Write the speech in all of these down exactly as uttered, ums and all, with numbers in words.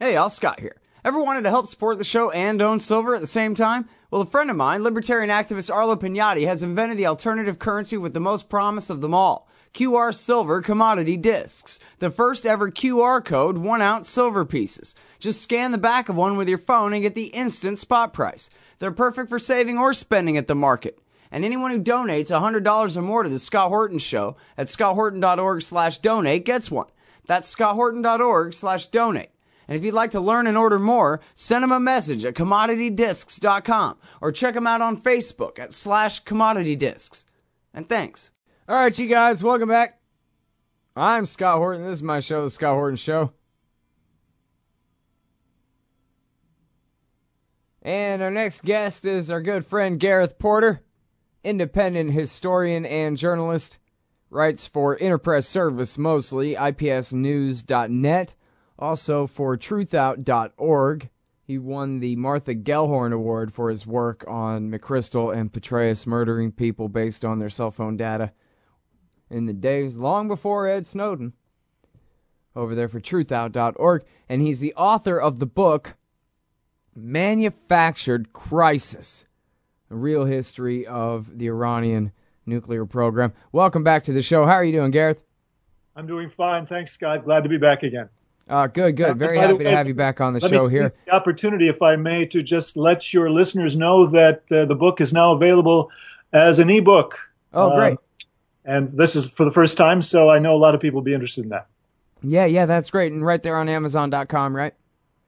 Hey, all Scott here. Ever wanted to help support the show and own silver at the same time? Well, a friend of mine, libertarian activist Arlo Pignati, has invented the alternative currency with the most promise of them all. Q R Silver Commodity Discs. The first ever Q R code one ounce silver pieces. Just scan the back of one with your phone and get the instant spot price. They're perfect for saving or spending at the market. And anyone who donates one hundred dollars or more to the Scott Horton Show at scotthorton.org slash donate gets one. That's scotthorton.org slash donate. And if you'd like to learn and order more, send them a message at commodity discs dot com or check them out on Facebook at slash commodity discs. And thanks. All right, you guys, welcome back. I'm Scott Horton. This is my show, The Scott Horton Show. And our next guest is our good friend Gareth Porter, independent historian and journalist, writes for Interpress Service mostly, I P S news dot net. Also for truth out dot org. He won the Martha Gellhorn Award for his work on McChrystal and Petraeus murdering people based on their cell phone data in the days long before Ed Snowden. Over there for truth out dot org. And he's the author of the book Manufactured Crisis, a real history of the Iranian nuclear program. Welcome back to the show. How are you doing, Gareth? I'm doing fine. Thanks, Scott. Glad to be back again. Uh, good, good. Very happy to have you back on the show here. The opportunity, if I may, to just let your listeners know that uh, the book is now available as an ebook. Oh, great. Uh, and this is for the first time, so I know a lot of people will be interested in that. Yeah, yeah, that's great. And right there on amazon dot com, right?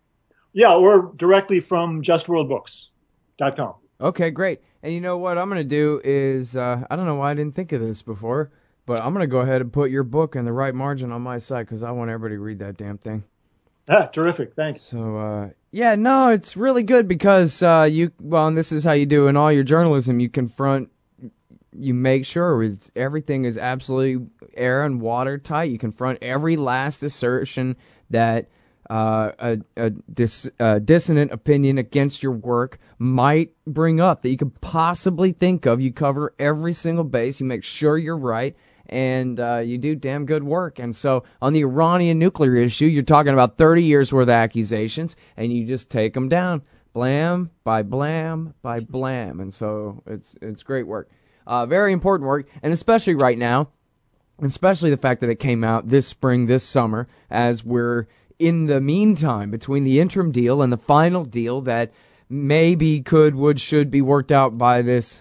Yeah, or directly from just world books dot com. Okay, great. And you know what I'm going to do is, uh, I don't know why I didn't think of this before, but I'm going to go ahead and put your book in the right margin on my site because I want everybody to read that damn thing. Ah, terrific. Thanks. So, uh, yeah, no, it's really good because uh, you, well, and this is how you do in all your journalism. You confront, you make sure it's, everything is absolutely air and watertight. You confront every last assertion that uh, a, a dis, uh, dissonant opinion against your work might bring up that you could possibly think of. You cover every single base. You make sure you're right. And uh, you do damn good work. And so on the Iranian nuclear issue, you're talking about thirty years worth of accusations, and you just take them down, blam by blam by blam. And so it's it's great work, uh, very important work, and especially right now, especially the fact that it came out this spring, this summer, as we're in the meantime between the interim deal and the final deal that maybe could, would, should be worked out by this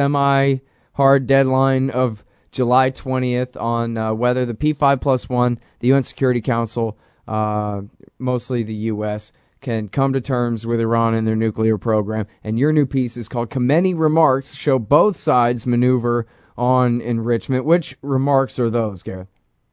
semi-hard deadline of July twentieth on uh, whether the P five plus one, the U N Security Council, uh, mostly the U S, can come to terms with Iran and their nuclear program. And your new piece is called Khamenei Remarks, show both sides maneuver on enrichment. Which remarks are those, Gareth?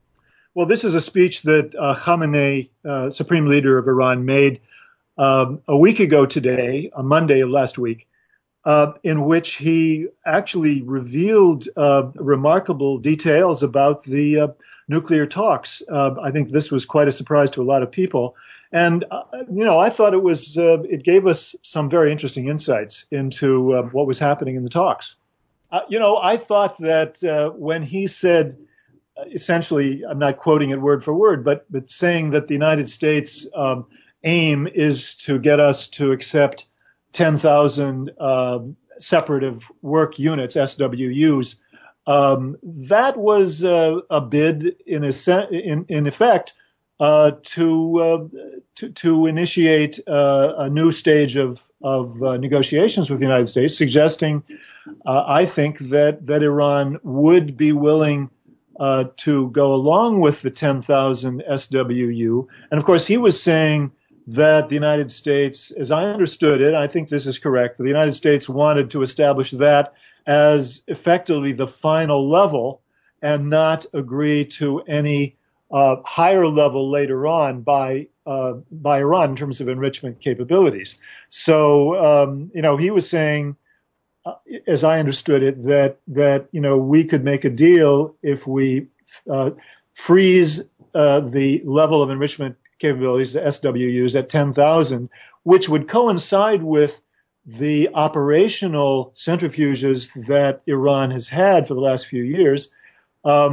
Well, this is a speech that uh, Khamenei, uh, Supreme Leader of Iran, made um, a week ago today, on Monday of last week. Uh, in which he actually revealed uh, remarkable details about the uh, nuclear talks. Uh, I think this was quite a surprise to a lot of people. And, uh, you know, I thought it was, uh, it gave us some very interesting insights into uh, what was happening in the talks. Uh, you know, I thought that uh, when he said, uh, essentially, I'm not quoting it word for word, but, but saying that the United States um, aim is to get us to accept ten thousand uh, separative work units, S W Us. Um, that was uh, a bid, in, a se- in, in effect, uh, to, uh, to to initiate uh, a new stage of of uh, negotiations with the United States, suggesting, uh, I think, that that Iran would be willing uh, to go along with the ten thousand S W U. And of course, he was saying that the United States, as I understood it, I think this is correct, the United States wanted to establish that as effectively the final level and not agree to any uh, higher level later on by uh, by Iran in terms of enrichment capabilities. So, um, you know, he was saying, uh, as I understood it, that, that, you know, we could make a deal if we uh, freeze uh, the level of enrichment capabilities, the S W Us, at ten thousand, which would coincide with the operational centrifuges that Iran has had for the last few years. Um,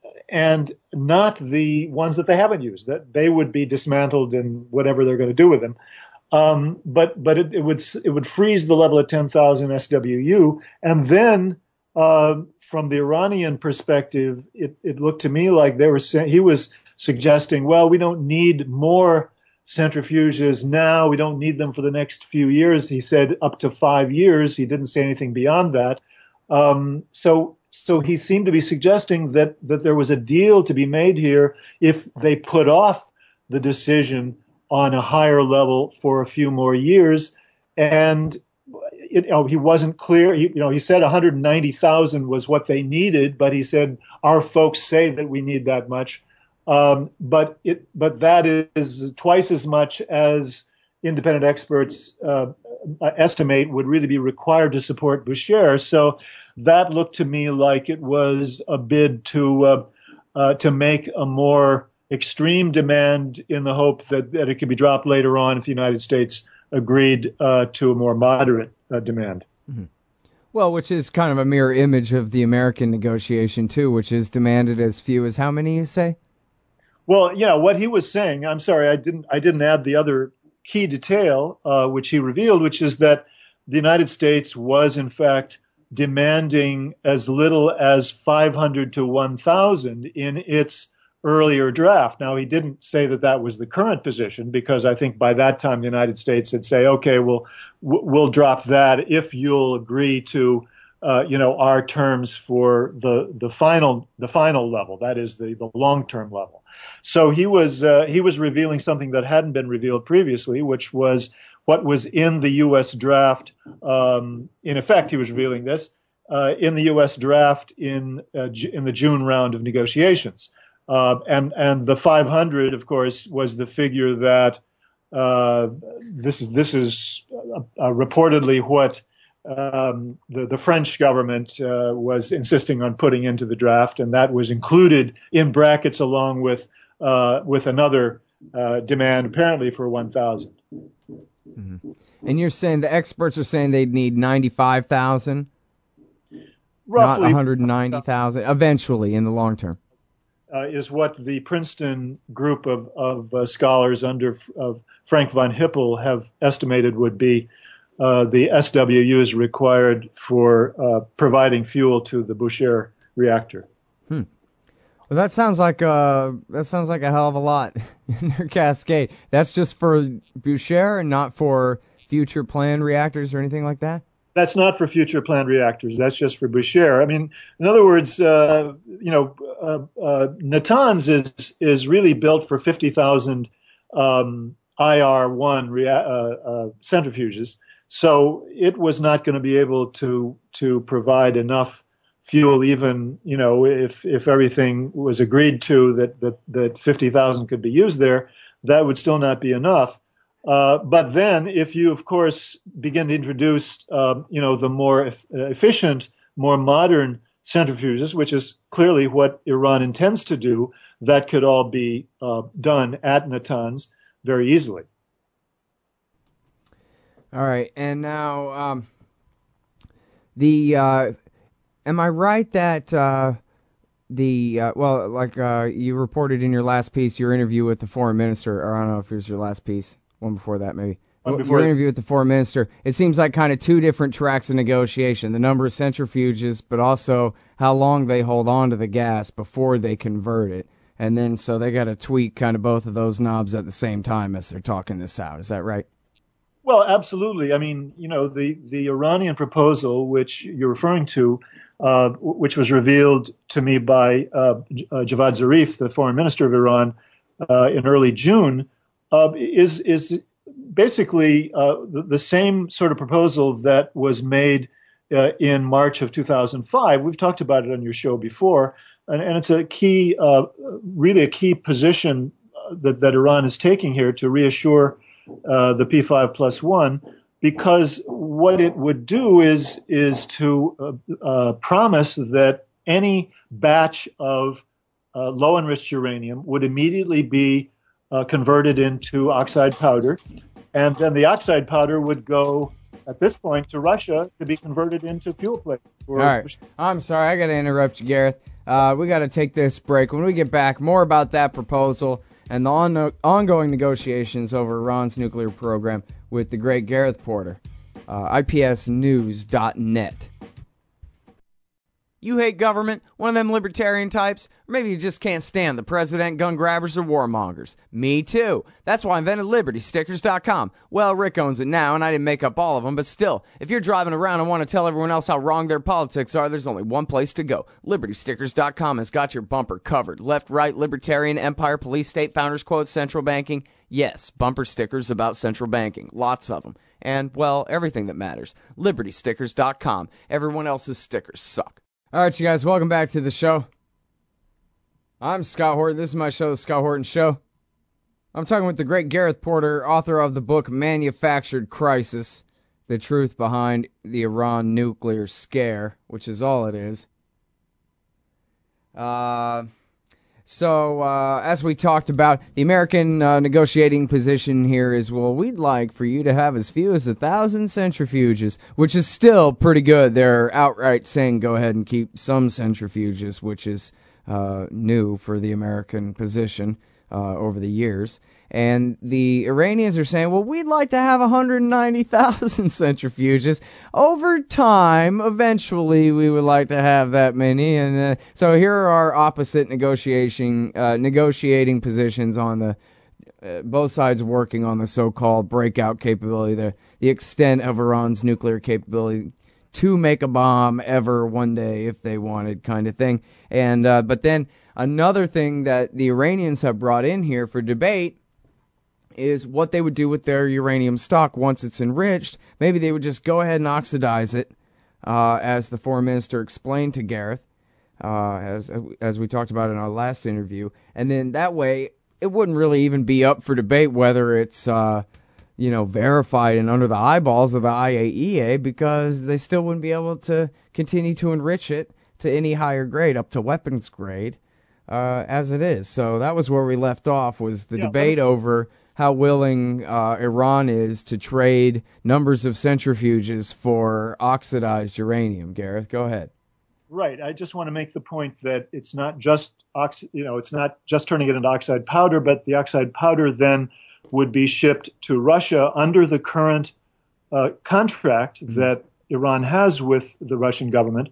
and not the ones that they haven't used. That they would be dismantled and whatever they're going to do with them. Um, but but it, it would it would freeze the level at ten thousand S W U, and then uh, from the Iranian perspective, it, it looked to me like they were saying, he was suggesting, well, we don't need more centrifuges now. We don't need them for the next few years. He said up to five years. He didn't say anything beyond that. Um, so so he seemed to be suggesting that that there was a deal to be made here if they put off the decision on a higher level for a few more years. And it, you know, he wasn't clear. He, you know, he said one hundred ninety thousand was what they needed, but he said, our folks say that we need that much. Um, but it, but that is twice as much as independent experts uh, estimate would really be required to support Bushehr. So that looked to me like it was a bid to uh, uh, to make a more extreme demand in the hope that, that it could be dropped later on if the United States agreed uh, to a more moderate uh, demand. Mm-hmm. Well, which is kind of a mirror image of the American negotiation, too, which is demanded as few as how many, you say? Well, yeah, what he was saying, I'm sorry, I didn't I didn't add the other key detail, uh, which he revealed, which is that the United States was, in fact, demanding as little as five hundred to one thousand in its earlier draft. Now, he didn't say that that was the current position, because I think by that time the United States would say, okay, we'll, we'll drop that if you'll agree to, uh, you know, our terms for the, the final, the final level. That is the, the long-term level. So he was, uh, he was revealing something that hadn't been revealed previously, which was what was in the U S draft. Um, in effect, he was revealing this, uh, in the U S draft in, uh, in the June round of negotiations. Uh, and and the five hundred, of course, was the figure that uh, this is this is uh, uh, reportedly what um, the the French government uh, was insisting on putting into the draft, and that was included in brackets along with uh, with another uh, demand, apparently for one thousand. Mm-hmm. And you're saying the experts are saying they'd need ninety-five thousand, not one hundred ninety thousand, eventually in the long term. Uh, is what the Princeton group of, of uh, scholars under of Frank von Hippel have estimated would be uh, the S W Us required for uh, providing fuel to the Bushehr reactor. Hmm. Well, that sounds like a that sounds like a hell of a lot in their cascade. That's just for Bushehr and not for future planned reactors or anything like that? That's not for future planned reactors. That's just for Bushehr. I mean, in other words, uh, you know, uh, uh, Natanz is is really built for fifty thousand um, I R one rea- uh, uh, centrifuges. So it was not going to be able to to provide enough fuel, even, you know, if if everything was agreed to that that that fifty thousand could be used there, that would still not be enough. Uh, but then, if you, of course, begin to introduce, uh, you know, the more e- efficient, more modern centrifuges, which is clearly what Iran intends to do, that could all be uh, done at Natanz very easily. All right, and now um, the uh, am I right that uh, the uh, well, like uh, you reported in your last piece, your interview with the foreign minister, or I don't know if it was your last piece. One before that, maybe. One before Your interview with the foreign minister, it seems like kind of two different tracks of negotiation. The number of centrifuges, but also how long they hold on to the gas before they convert it. And then, so they got to tweak kind of both of those knobs at the same time as they're talking this out. Is that right? Well, absolutely. I mean, you know, the, the Iranian proposal, which you're referring to, uh, which was revealed to me by uh, uh, Javad Zarif, the foreign minister of Iran, uh, in early June, Uh, is is basically uh, the, the same sort of proposal that was made uh, in March of two thousand five. We've talked about it on your show before, and, and it's a key, uh, really a key position that, that Iran is taking here to reassure uh, the P five plus one, because what it would do is is to uh, uh, promise that any batch of uh, low enriched uranium would immediately be Uh, converted into oxide powder, and then the oxide powder would go at this point, to Russia to be converted into fuel plates. All right. I'm sorry. I got to interrupt you, Gareth. Uh, we got to take this break. When we get back, more about that proposal and the on- ongoing negotiations over Iran's nuclear program with the great Gareth Porter. Uh, I P S news dot net. You hate government? One of them libertarian types? Or maybe you just can't stand the president, gun grabbers, or warmongers. Me too. That's why I invented Liberty Stickers dot com. Well, Rick owns it now, and I didn't make up all of them, but still, if you're driving around and want to tell everyone else how wrong their politics are, there's only one place to go. Liberty Stickers dot com has got your bumper covered. Left, right, libertarian, empire, police, state, founders quotes, central banking. Yes, bumper stickers about central banking. Lots of them. And, well, everything that matters. Liberty Stickers dot com. Everyone else's stickers suck. All right, you guys, welcome back to the show. I'm Scott Horton. This is my show, The Scott Horton Show. I'm talking with the great Gareth Porter, author of the book Manufactured Crisis, The Truth Behind the Iran Nuclear Scare, which is all it is. Uh, so, uh, as we talked about, the American uh, negotiating position here is, well, we'd like for you to have as few as a thousand centrifuges, which is still pretty good. They're outright saying go ahead and keep some centrifuges, which is uh, new for the American position uh, over the years. And the Iranians are saying, well, we'd like to have one hundred ninety thousand centrifuges. Over time, eventually, we would like to have that many. And uh, so here are our opposite negotiating, uh, negotiating positions on the, uh, both sides working on the so-called breakout capability, the, the extent of Iran's nuclear capability to make a bomb ever one day if they wanted, kind of thing. And uh, but then another thing that the Iranians have brought in here for debate is what they would do with their uranium stock once it's enriched. Maybe they would just go ahead and oxidize it, uh, as the foreign minister explained to Gareth, uh, as as we talked about in our last interview. And then that way, it wouldn't really even be up for debate whether it's, uh, you know, verified and under the eyeballs of the I A E A, because they still wouldn't be able to continue to enrich it to any higher grade, up to weapons grade, uh, as it is. So that was where we left off, was the yeah, debate but- over how willing uh, Iran is to trade numbers of centrifuges for oxidized uranium. Gareth, go ahead. Right. I just want to make the point that it's not just oxi- you know, it's not just turning it into oxide powder, but the oxide powder then would be shipped to Russia under the current uh, contract mm-hmm. that Iran has with the Russian government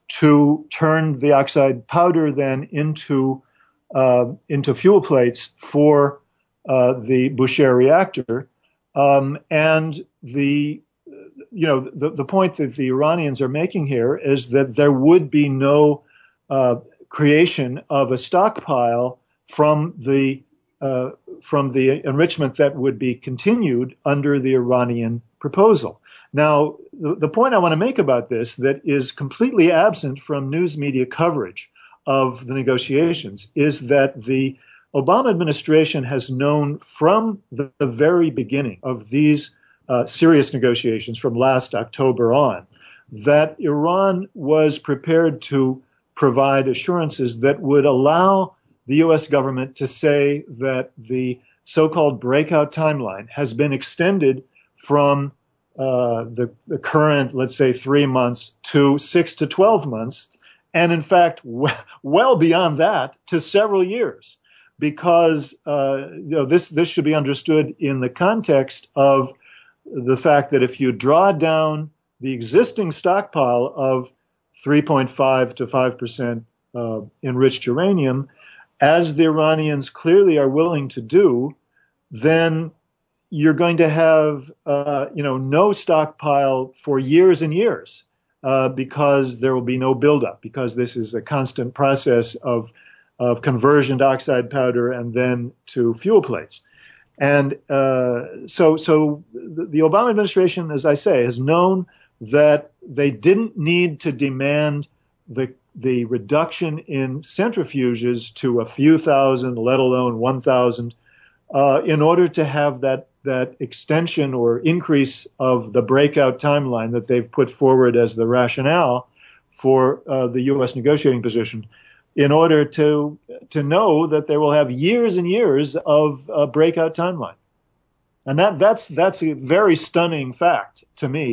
to turn the oxide powder then into uh, into fuel plates for Uh, the Bushehr reactor, um, and the you know the the point that the Iranians are making here is that there would be no uh, creation of a stockpile from the uh, from the enrichment that would be continued under the Iranian proposal. Now, the, the point I want to make about this that is completely absent from news media coverage of the negotiations is that the Obama administration has known from the, the very beginning of these uh, serious negotiations from last October on that Iran was prepared to provide assurances that would allow the U S government to say that the so-called breakout timeline has been extended from uh, the, the current, let's say, three months to six to twelve months, and in fact, w- well beyond that, to several years. Because uh, you know, this this should be understood in the context of the fact that if you draw down the existing stockpile of three point five to five percent uh, enriched uranium, as the Iranians clearly are willing to do, then you're going to have uh, you know no stockpile for years and years uh, because there will be no buildup, because this is a constant process of of conversion to oxide powder and then to fuel plates. And uh, so so the, the Obama administration, as I say, has known that they didn't need to demand the the reduction in centrifuges to a few thousand, let alone one thousand, uh, in order to have that that extension or increase of the breakout timeline that they've put forward as the rationale for uh, the U S negotiating position, in order to to know that they will have years and years of uh, breakout timeline. And that that's that's a very stunning fact to me,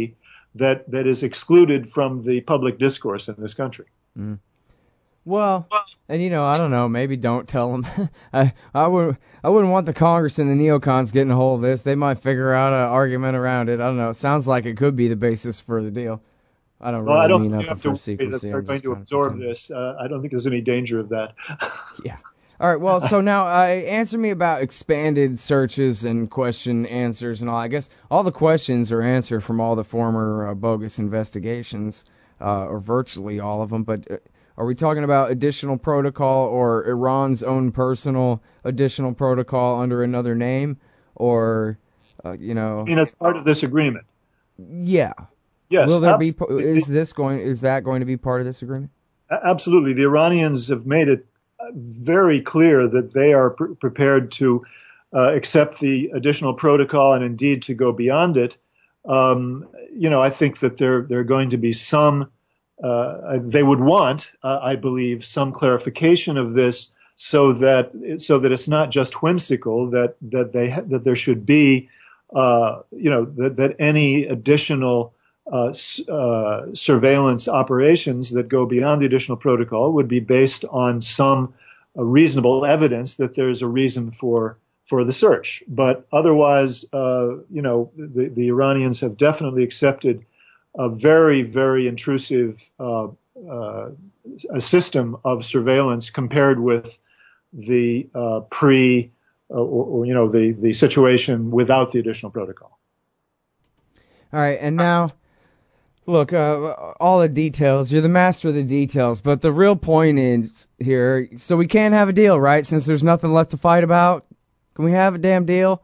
that, that is excluded from the public discourse in this country. Mm. Well, and you know, I don't know, maybe don't tell them. I I would I wouldn't want the Congress and the neocons getting a hold of this. They might figure out an argument around it. I don't know. It sounds like it could be the basis for the deal. I don't well, really I don't mean think you nothing have for to secrecy. worry that they're I'm going just to trying to absorb pretend. this. Uh, I don't think there's any danger of that. Yeah. All right, well, so now uh, answer me about expanded searches and question answers and all. I guess all the questions are answered from all the former uh, bogus investigations, uh, or virtually all of them. But uh, are we talking about additional protocol or Iran's own personal additional protocol under another name? Or, uh, you know... I mean, as part of this agreement. Yeah. Yes. Will there be... absolutely. Is this going... Is that going to be part of this agreement? Absolutely. The Iranians have made it very clear that they are pr- prepared to uh, accept the additional protocol and indeed to go beyond it. Um, you know, I think that there there are going to be some. Uh, they would want, uh, I believe, some clarification of this, so that so that it's not just whimsical. That that they ha- that there should be, uh, you know, that that any additional Uh, uh, surveillance operations that go beyond the additional protocol would be based on some uh, reasonable evidence that there's a reason for for the search. But otherwise, uh, you know, the, the Iranians have definitely accepted a very, very intrusive uh, uh, a system of surveillance compared with the uh, pre, uh, or, or you know, the the situation without the additional protocol. All right, and now. Look, uh, all the details, you're the master of the details, but the real point is here, so we can't have a deal, right? Since there's nothing left to fight about? Can we have a damn deal?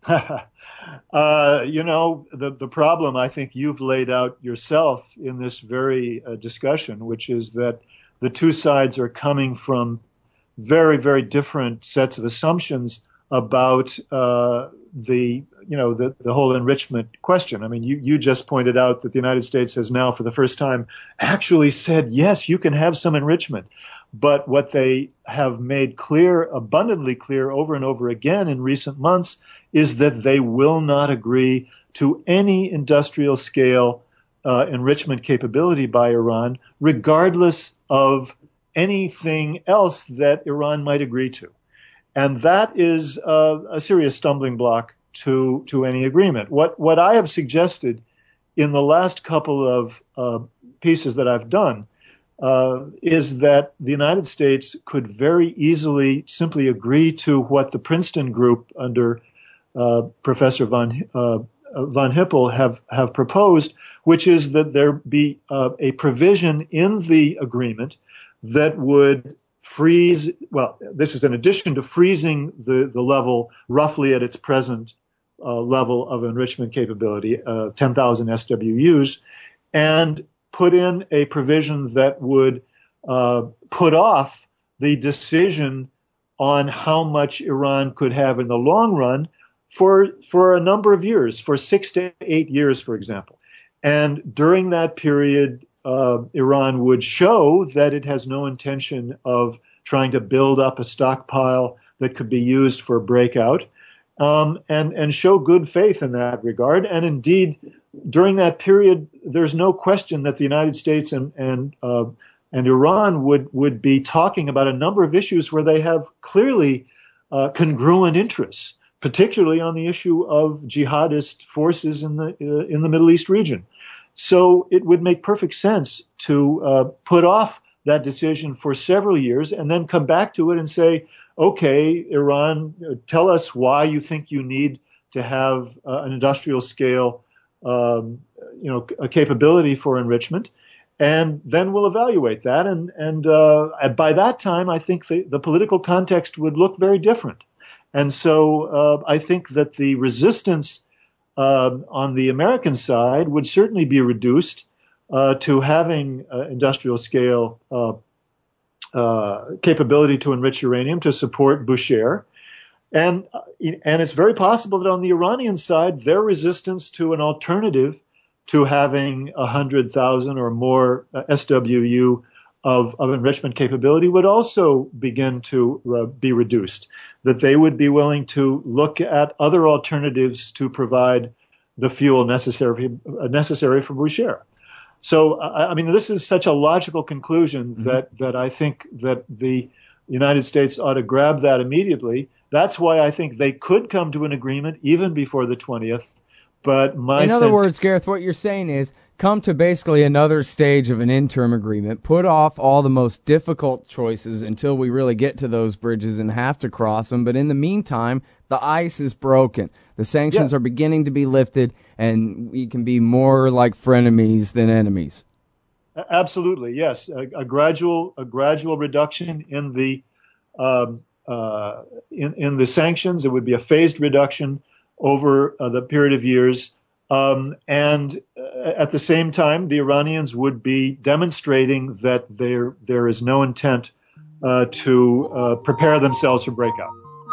uh, you know, the, the problem I think you've laid out yourself in this very uh, discussion, which is that the two sides are coming from very, very different sets of assumptions about uh, the you know, the, the whole enrichment question. I mean, you, you just pointed out that the United States has now, for the first time, actually said, yes, you can have some enrichment. But what they have made clear, abundantly clear over and over again in recent months, is that they will not agree to any industrial scale uh, enrichment capability by Iran, regardless of anything else that Iran might agree to. And that is uh, a serious stumbling block to to any agreement. What what I have suggested in the last couple of uh, pieces that I've done uh, is that the United States could very easily simply agree to what the Princeton group under uh, Professor von uh, von Hippel have have proposed, which is that there be uh, a provision in the agreement that would freeze. Well, this is in addition to freezing the the level roughly at its present Uh, level of enrichment capability, uh, ten thousand S W Us, and put in a provision that would uh, put off the decision on how much Iran could have in the long run for for a number of years, for six to eight years, for example. And during that period, uh, Iran would show that it has no intention of trying to build up a stockpile that could be used for a breakout. Um, and, and show good faith in that regard. And indeed, during that period, there's no question that the United States and and uh, and Iran would would be talking about a number of issues where they have clearly uh, congruent interests, particularly on the issue of jihadist forces in the uh, in the Middle East region. So it would make perfect sense to uh, put off that decision for several years and then come back to it and say, okay, Iran, tell us why you think you need to have uh, an industrial scale, um, you know, a capability for enrichment, and then we'll evaluate that. And and uh, by that time, I think the, the political context would look very different. And so uh, I think that the resistance uh, on the American side would certainly be reduced uh, to having uh, industrial scale uh, uh, capability to enrich uranium to support Bushehr. And, uh, and it's very possible that on the Iranian side, their resistance to an alternative to having one hundred thousand or more uh, S W U of, of enrichment capability would also begin to uh, be reduced, that they would be willing to look at other alternatives to provide the fuel necessary necessary for Bushehr. So, I mean, this is such a logical conclusion mm-hmm. that, that I think that the United States ought to grab that immediately. That's why I think they could come to an agreement even before the twentieth. But my In other sense- words, Gareth, what you're saying is come to basically another stage of an interim agreement, put off all the most difficult choices until we really get to those bridges and have to cross them. But in the meantime, the ice is broken. The sanctions yeah. are beginning to be lifted, and we can be more like frenemies than enemies. Absolutely, yes. A, a gradual, a gradual reduction in the um, uh, in in the sanctions. It would be a phased reduction over uh, the period of years, um, and uh, at the same time, the Iranians would be demonstrating that there there is no intent uh, to uh, prepare themselves for breakout.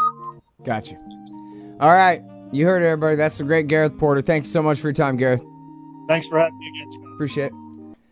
Gotcha. All right. You heard it, everybody. That's the great Gareth Porter. Thank you so much for your time, Gareth. Thanks for having me again, Scott. Appreciate it.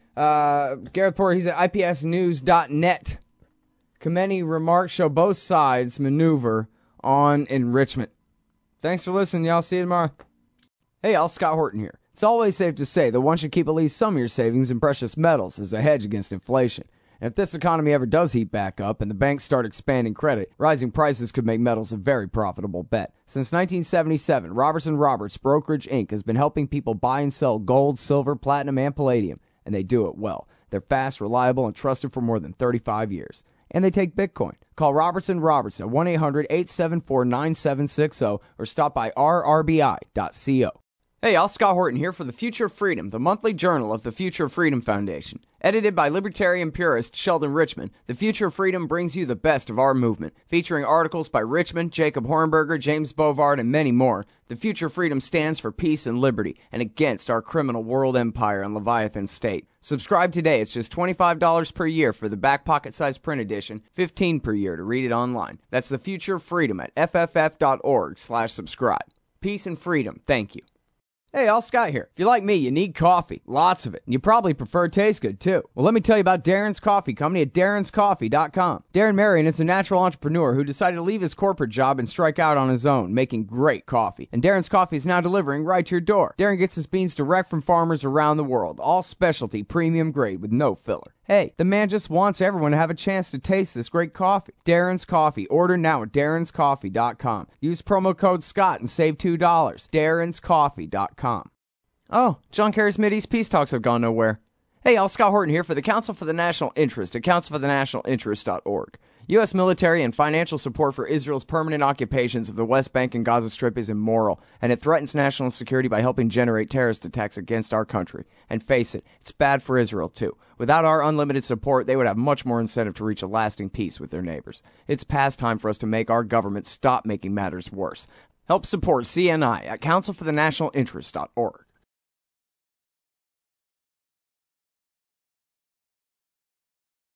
Uh, Gareth Porter, he's at I P S news dot net. Khamenei remarks show both sides maneuver on enrichment. Thanks for listening, y'all. See you tomorrow. Hey, y'all. Scott Horton here. It's always safe to say that one should keep at least some of your savings in precious metals as a hedge against inflation. And if this economy ever does heat back up and the banks start expanding credit, rising prices could make metals a very profitable bet. Since nineteen seventy-seven, Robertson Roberts Brokerage Incorporated has been helping people buy and sell gold, silver, platinum, and palladium, and they do it well. They're fast, reliable, and trusted for more than thirty-five years. And they take Bitcoin. Call Robertson Roberts at one eight hundred eight seven four nine seven six zero or stop by r r b i dot co. Hey, y'all, Scott Horton here for The Future of Freedom, the monthly journal of the Future of Freedom Foundation. Edited by libertarian purist Sheldon Richman, The Future of Freedom brings you the best of our movement, featuring articles by Richman, Jacob Hornberger, James Bovard, and many more. The Future of Freedom stands for peace and liberty, and against our criminal world empire and Leviathan state. Subscribe today. It's just twenty-five dollars per year for the back pocket-sized print edition, fifteen dollars per year to read it online. That's The Future of Freedom at f f f dot org slash subscribe. Peace and freedom. Thank you. Hey, all, Scott here. If you're like me, you need coffee. Lots of it. And you probably prefer it taste good, too. Well, let me tell you about Darren's Coffee Company at darrens coffee dot com. Darren Marion is a natural entrepreneur who decided to leave his corporate job and strike out on his own, making great coffee. And Darren's Coffee is now delivering right to your door. Darren gets his beans direct from farmers around the world. All specialty, premium grade with no filler. Hey, the man just wants everyone to have a chance to taste this great coffee. Darren's Coffee. Order now at darrens coffee dot com. Use promo code Scott and save two dollars. darrens coffee dot com. Oh, John Kerry's Mideast peace talks have gone nowhere. Hey, y'all, Scott Horton here for the Council for the National Interest at council for the national interest dot org. U S military and financial support for Israel's permanent occupations of the West Bank and Gaza Strip is immoral, and it threatens national security by helping generate terrorist attacks against our country. And face it, it's bad for Israel, too. Without our unlimited support, they would have much more incentive to reach a lasting peace with their neighbors. It's past time for us to make our government stop making matters worse. Help support C N I at council for the national interest dot org.